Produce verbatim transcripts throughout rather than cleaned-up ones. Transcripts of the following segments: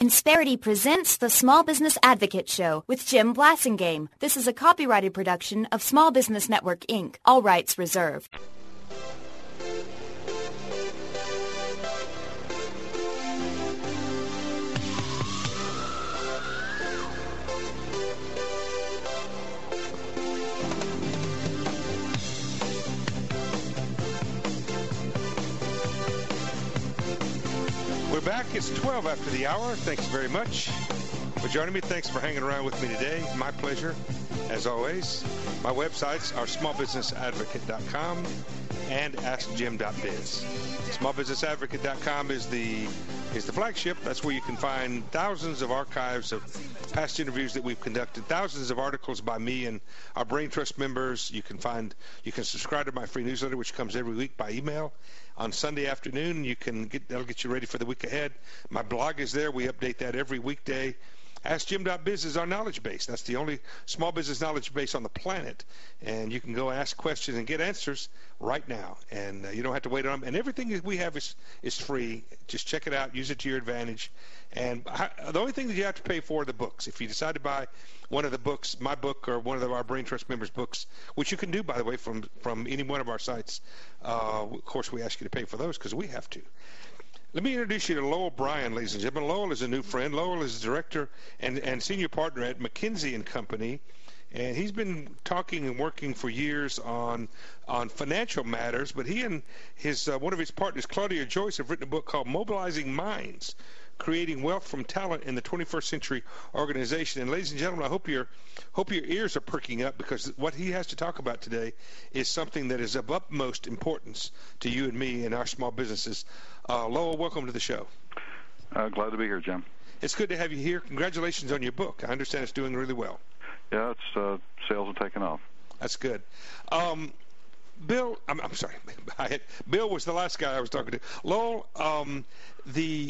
Insperity presents the Small Business Advocate Show with Jim Blasingame. This is a copyrighted production of Small Business Network, Incorporated. All rights reserved. We're back. It's twelve after the hour. Thanks very much for joining me. Thanks for hanging around with me today. My pleasure, as always. My websites are small business advocate dot com and ask jim dot biz. small business advocate dot com is the is the flagship. That's where you can find thousands of archives of past interviews that we've conducted, thousands of articles by me and our Brain Trust members. You can find, you can subscribe to my free newsletter, which comes every week by email on Sunday afternoon. You can get, that'll get you ready for the week ahead. My blog is there. We update that every weekday. ask jim dot biz is our knowledge base. That's the only small business knowledge base on the planet. And you can go ask questions and get answers right now. And uh, you don't have to wait on them. And everything that we have is, is free. Just check it out. Use it to your advantage. And I, the only thing that you have to pay for are the books. If you decide to buy one of the books, my book or one of the, our Brain Trust members' books, which you can do, by the way, from, from any one of our sites, uh, of course, we ask you to pay for those because we have to. Let me introduce you to Lowell Bryan, ladies and gentlemen. Lowell is a new friend. Lowell is director and, and senior partner at McKinsey and Company, and he's been talking and working for years on on financial matters. But he and his uh, one of his partners, Claudia Joyce, have written a book called Mobilizing Minds: Creating Wealth from Talent in the twenty-first Century Organization. And ladies and gentlemen, I hope your hope your ears are perking up, because what he has to talk about today is something that is of utmost importance to you and me and our small businesses. Uh, Lowell, welcome to the show. Uh, glad to be here, Jim. It's good to have you here. Congratulations on your book. I understand it's doing really well. Yeah, it's uh, sales are taking off. That's good. Um, Bill, I'm, I'm sorry. I had, Bill was the last guy I was talking to. Lowell, um, the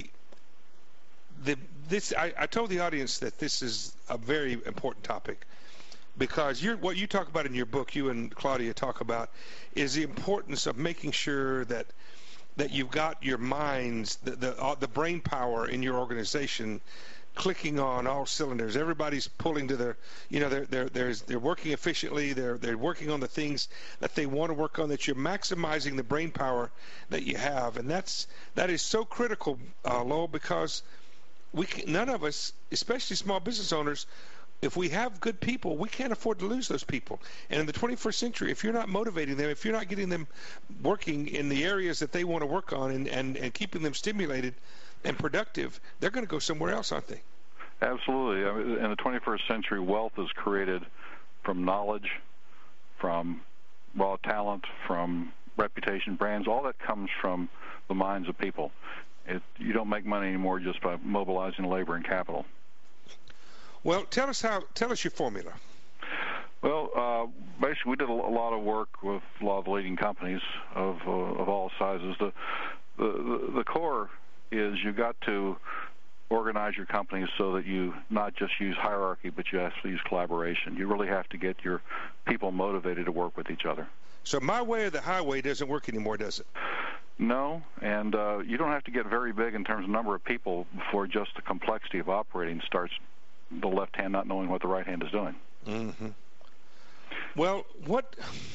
the this I, I told the audience that this is a very important topic, because you're, what you talk about in your book, you and Claudia talk about, is the importance of making sure that that you've got your minds, the the, uh, the brain power in your organization clicking on all cylinders. Everybody's pulling to their, you know, they're they're they're, they're working efficiently. They're they're working on the things that they want to work on. That you're maximizing the brain power that you have, and that's that is so critical, uh, Lowell, because we can, none of us, especially small business owners, if we have good people, we can't afford to lose those people. And in the twenty-first century, if you're not motivating them, if you're not getting them working in the areas that they want to work on and, and, and keeping them stimulated and productive, they're going to go somewhere else, aren't they? Absolutely. I mean, in the twenty-first century, wealth is created from knowledge, from raw talent, from reputation, brands. All that comes from the minds of people. It, you don't make money anymore just by mobilizing labor and capital. Well, tell us how. Tell us your formula. Well, uh, basically, we did a, a lot of work with a lot of leading companies of uh, of all sizes. The, the the core is you got to organize your companies so that you not just use hierarchy, but you actually use collaboration. You really have to get your people motivated to work with each other. So my way or the highway doesn't work anymore, does it? No, and uh, you don't have to get very big in terms of number of people before just the complexity of operating starts, the left hand not knowing what the right hand is doing. Mm-hmm. Well, what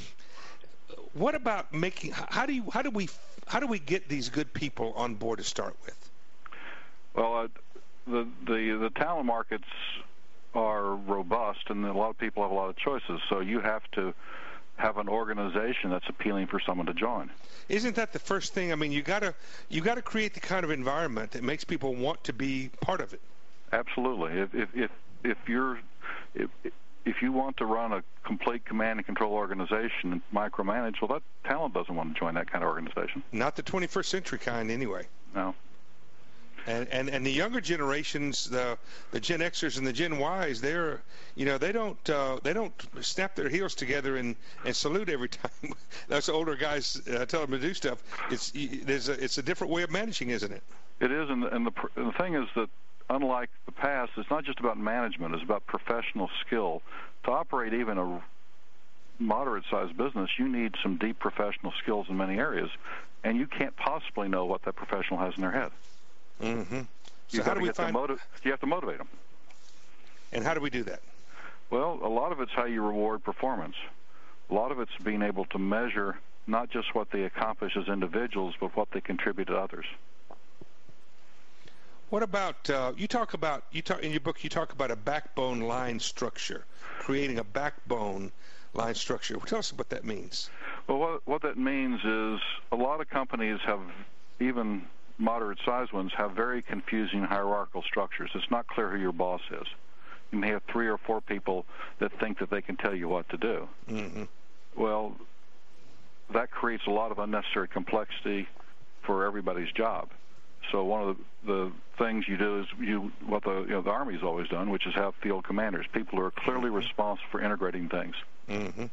what about making? How do you? How do we? How do we get these good people on board to start with? Well, uh, the the the talent markets are robust, and a lot of people have a lot of choices. So you have to have an organization that's appealing for someone to join. Isn't that the first thing? I mean, you gotta you gotta create the kind of environment that makes people want to be part of it. Absolutely. If if if, if you're if, if you want to run a complete command and control organization and micromanage, well, that talent doesn't want to join that kind of organization. Not the twenty-first century kind, anyway. No. And, and and the younger generations, the the Gen Xers and the Gen Ys, they're you know they don't uh, they don't snap their heels together and, and salute every time. Those older guys uh, tell them to do stuff. It's there's a, it's a different way of managing, isn't it? It is, and the, and the and the thing is that unlike the past, it's not just about management; it's about professional skill. To operate even a moderate-sized business, you need some deep professional skills in many areas, and you can't possibly know what that professional has in their head. Mm-hmm. So you how do we find? Motiv- you have to motivate them. And how do we do that? Well, a lot of it's how you reward performance. A lot of it's being able to measure not just what they accomplish as individuals, but what they contribute to others. What about, uh, you talk about, you talk in your book, you talk about a backbone line structure, creating a backbone line structure. Tell us what that means. Well, what, what that means is a lot of companies have, even moderate-sized ones, have very confusing hierarchical structures. It's not clear who your boss is. You may have three or four people that think that they can tell you what to do. Mm-hmm. Well, that creates a lot of unnecessary complexity for everybody's job. So one of the, the things you do is you what the you know the Army's always done, which is have field commanders, people who are clearly responsible for integrating things. Mm-hmm.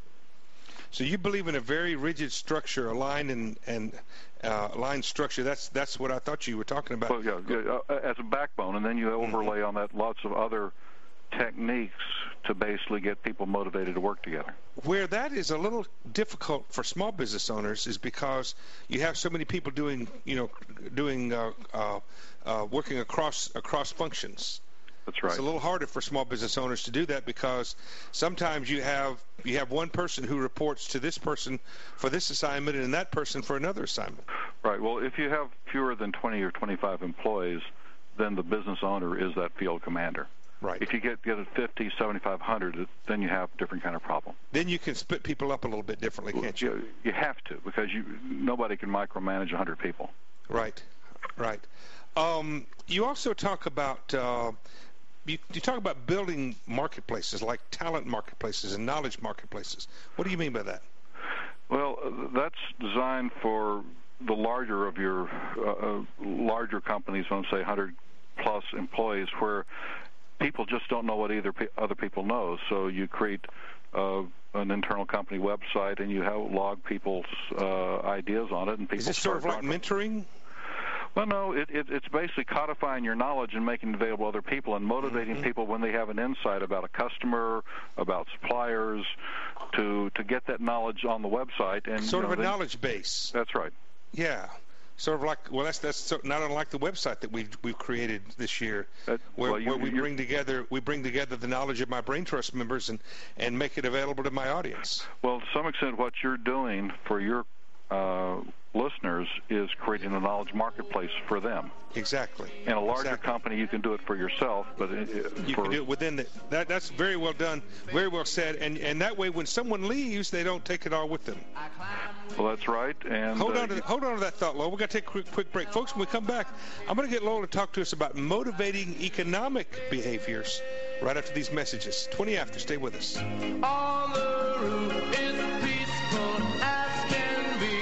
So you believe in a very rigid structure, a line and and uh, line structure. That's that's what I thought you were talking about. Well, yeah, yeah uh, as a backbone, and then you overlay mm-hmm. on that lots of other techniques to basically get people motivated to work together. Where that is a little difficult for small business owners is because you have so many people doing, you know, doing uh, uh, uh, working across across functions. That's right. It's a little harder for small business owners to do that because sometimes you have you have one person who reports to this person for this assignment and that person for another assignment. Right. Well, if you have fewer than twenty or twenty-five employees, then the business owner is that field commander. Right. If you get get it fifty, seventy-five hundred, then you have a different kind of problem. Then you can split people up a little bit differently, can't you? You, you have to, because you nobody can micromanage one hundred people. Right, right. Um, you also talk about uh, you, you talk about building marketplaces like talent marketplaces and knowledge marketplaces. What do you mean by that? Well, that's designed for the larger of your uh, uh, larger companies, let's say one hundred plus employees, where people just don't know what either pe- other people know. So you create uh, an internal company website, and you have log people's uh, ideas on it, and people. Is this sort of like mentoring? Well, no, it, it, it's basically codifying your knowledge and making it available to other people and motivating mm-hmm. people when they have an insight about a customer, about suppliers, to to get that knowledge on the website. And sort you know, of a they, knowledge base. That's right. Yeah. Sort of like, well, that's that's so, not unlike the website that we've we've created this year, that, where, well, you, where we bring together we bring together the knowledge of my Brain Trust members and and make it available to my audience. Well, to some extent, what you're doing for your uh, listeners is creating a knowledge marketplace for them. Exactly. In a larger exactly. company, you can do it for yourself, but it, you for, can do it within the, that. That's very well done, very well said, and and that way, when someone leaves, they don't take it all with them. Well, that's right. And hold on uh, to hold on to that thought, Lowell. We got to take a quick, quick break, folks. When we come back, I'm going to get Lowell to talk to us about motivating economic behaviors right after these messages. twenty after. Stay with us. On the roof is peaceful as can be.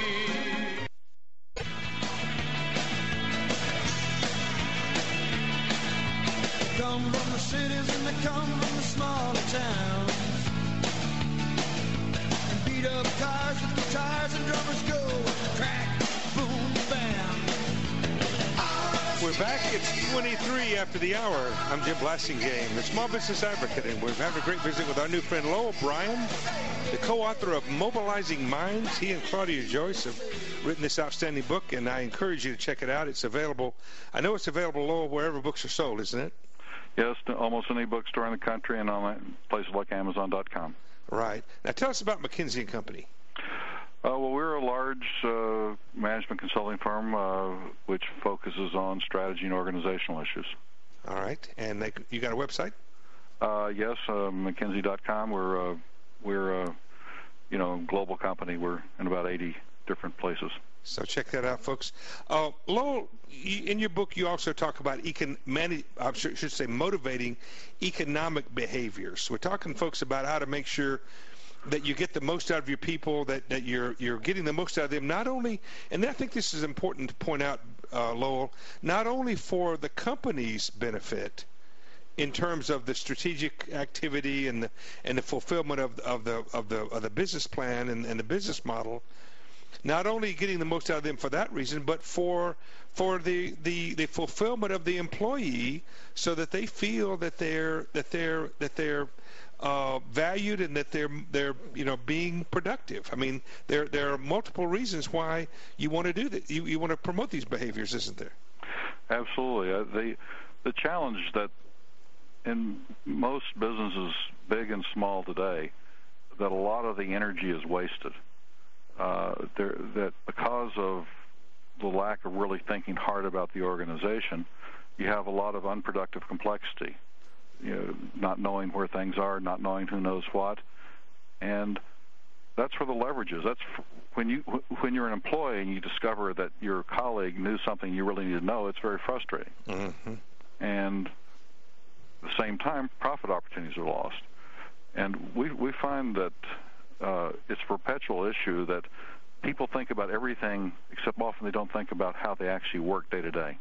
They come from the cities and they come from the smaller towns. And beat up cars with guitars and drummers go crack, boom, bam. We're back. It's twenty-three after the hour. I'm Jim Blasingame, the Small Business Advocate, and we're having a great visit with our new friend Lowell Bryan, the co-author of Mobilizing Minds. He and Claudia Joyce have written this outstanding book, and I encourage you to check it out. It's available. I know it's available, Lowell, wherever books are sold, isn't it? Yes, almost any bookstore in the country and on places like Amazon dot com. Right. Now tell us about McKinsey and Company. Uh, well, we're a large uh, management consulting firm uh, which focuses on strategy and organizational issues. All right. And they, you got a website? Uh, yes, uh, McKinsey dot com. We're uh, we're uh, you know a global company. We're in about eighty different places. So check that out, folks. Uh, Lowell, in your book, you also talk about econ- manage, I should say motivating economic behaviors. We're talking, folks, about how to make sure that you get the most out of your people, that, that you're you're getting the most out of them, not only, and I think this is important to point out, uh, Lowell, not only for the company's benefit in terms of the strategic activity and the and the fulfillment of of the of the of the business plan and, and the business model, not only getting the most out of them for that reason, but for for the, the, the fulfillment of the employee, so that they feel that they're that they're that they're uh, valued and that they're they're you know being productive. I mean, there there are multiple reasons why you want to do that. You you want to promote these behaviors, isn't there? Absolutely. Uh, the the challenge that in most businesses, big and small today, that a lot of the energy is wasted. Uh, there, that because of the lack of really thinking hard about the organization, you have a lot of unproductive complexity. You know, not knowing where things are, not knowing who knows what, and that's where the leverage is. That's when you when you're an employee and you discover that your colleague knew something you really need to know. It's very frustrating. Mm-hmm. And at the same time, profit opportunities are lost. And we we find that uh, it's a perpetual issue that people think about everything, except often they don't think about how they actually work day to day.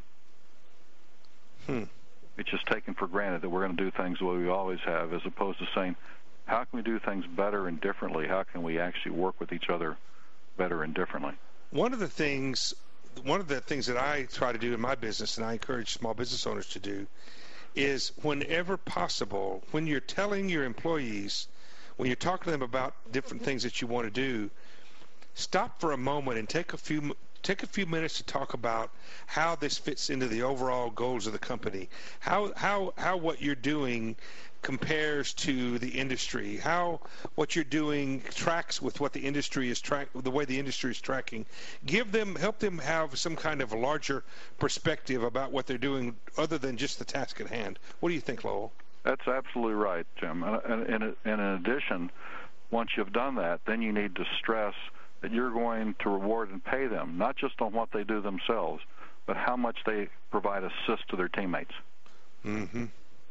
Hmm. It's just taken for granted that we're going to do things the way we always have, as opposed to saying, how can we do things better and differently? How can we actually work with each other better and differently? One of the things, one of the things that I try to do in my business, and I encourage small business owners to do, is whenever possible, when you're telling your employees, when you're talking to them about different things that you want to do, stop for a moment and take a few take a few minutes to talk about how this fits into the overall goals of the company, how how how what you're doing compares to the industry, how what you're doing tracks with what the industry is track the way the industry is tracking. Give them, help them have some kind of larger perspective about what they're doing other than just the task at hand. What do you think, Lowell? That's absolutely right, Jim. And, and, and in addition, once you've done that, then you need to stress that you're going to reward and pay them, not just on what they do themselves, but how much they provide assist to their teammates. Mm-hmm.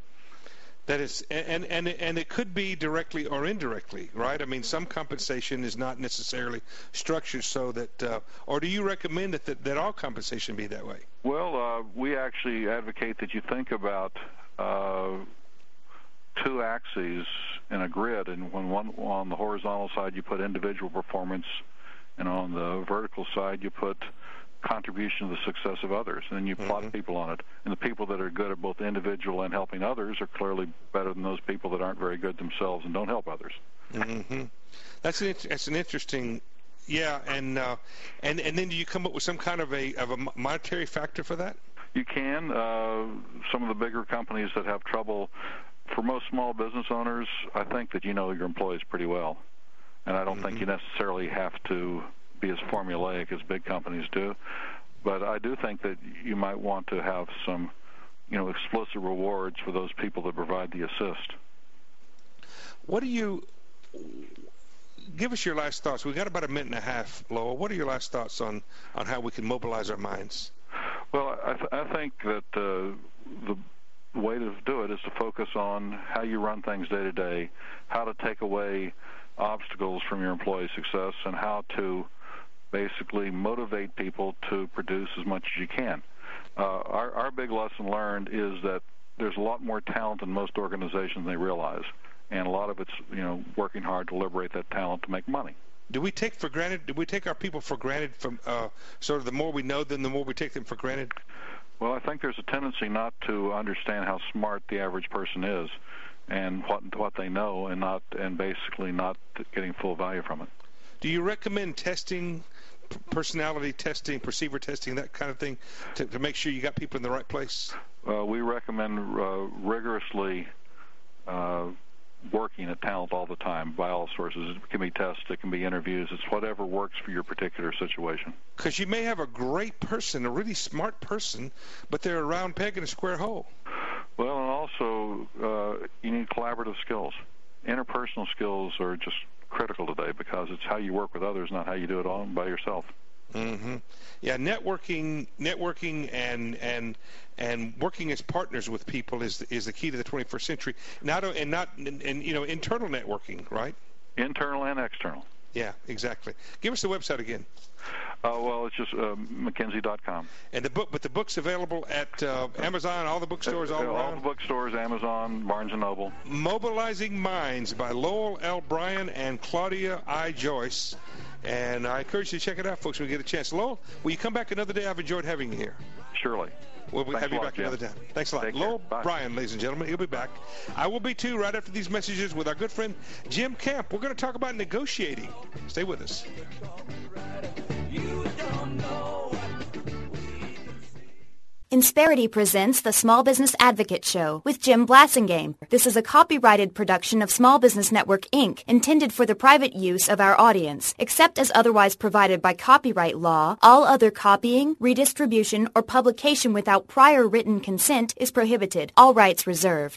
That is, and, and, and it could be directly or indirectly, right? I mean, some compensation is not necessarily structured so that, uh, or do you recommend that, that, that all compensation be that way? Well, uh, we actually advocate that you think about uh, two axes in a grid, and when one on the horizontal side you put individual performance, and on the vertical side you put contribution to the success of others, and then you plot mm-hmm. people on it. And the people that are good at both individual and helping others are clearly better than those people that aren't very good themselves and don't help others. Mm-hmm. That's an that's an interesting, yeah. And uh, and and then do you come up with some kind of a of a monetary factor for that? You can. Uh, some of the bigger companies that have trouble. For most small business owners, I think that you know your employees pretty well, and I don't mm-hmm. think you necessarily have to be as formulaic as big companies do. But I do think that you might want to have some, you know, explicit rewards for those people that provide the assist. What do you give us your last thoughts? We've got about a minute and a half, Lowell. What are your last thoughts on, on how we can mobilize our minds? Well, I, th- I think that uh, the way to do it is to focus on how you run things day to day, how to take away obstacles from your employee success, and how to basically motivate people to produce as much as you can. Uh, our, our big lesson learned is that there's a lot more talent in most organizations than they realize, and a lot of it's, you know, working hard to liberate that talent to make money. Do we take for granted? Do we take our people for granted? From uh, sort of the more we know them, the more we take them for granted. Well, I think there's a tendency not to understand how smart the average person is, and what what they know, and not and basically not getting full value from it. Do you recommend testing, personality testing, perceiver testing, that kind of thing, to, to make sure you got people in the right place? Uh, we recommend uh, rigorously uh, working at talent all the time by all sources. It can be tests, it can be interviews, it's whatever works for your particular situation. Because you may have a great person, a really smart person, but they're a round peg in a square hole. Well, and also uh, you need collaborative skills. Interpersonal skills are just critical today because it's how you work with others, not how you do it all by yourself. Mm-hmm. Yeah, networking, networking, and and and working as partners with people is is the key to the twenty-first century. Not and not and, and you know internal networking, right? Internal and external. Yeah, exactly. Give us the website again. Uh, well, it's just uh, McKinsey dot com. And the book, but the book's available at uh, Amazon, all the bookstores, all uh, around. All the bookstores, Amazon, Barnes and Noble. Mobilizing Minds by Lowell L. Bryan and Claudia I. Joyce. And I encourage you to check it out, folks, when we get a chance. Lowell, will you come back another day? I've enjoyed having you here. Surely. We'll Thanks have you back Jim. Another time. Thanks a lot. Lowell Bryan, ladies and gentlemen. He'll be back. I will be, too, right after these messages with our good friend Jim Camp. We're going to talk about negotiating. Stay with us. Insperity presents the Small Business Advocate Show with Jim Blasingame. This is a copyrighted production of Small Business Network, Incorporated, intended for the private use of our audience. Except as otherwise provided by copyright law, all other copying, redistribution, or publication without prior written consent is prohibited. All rights reserved.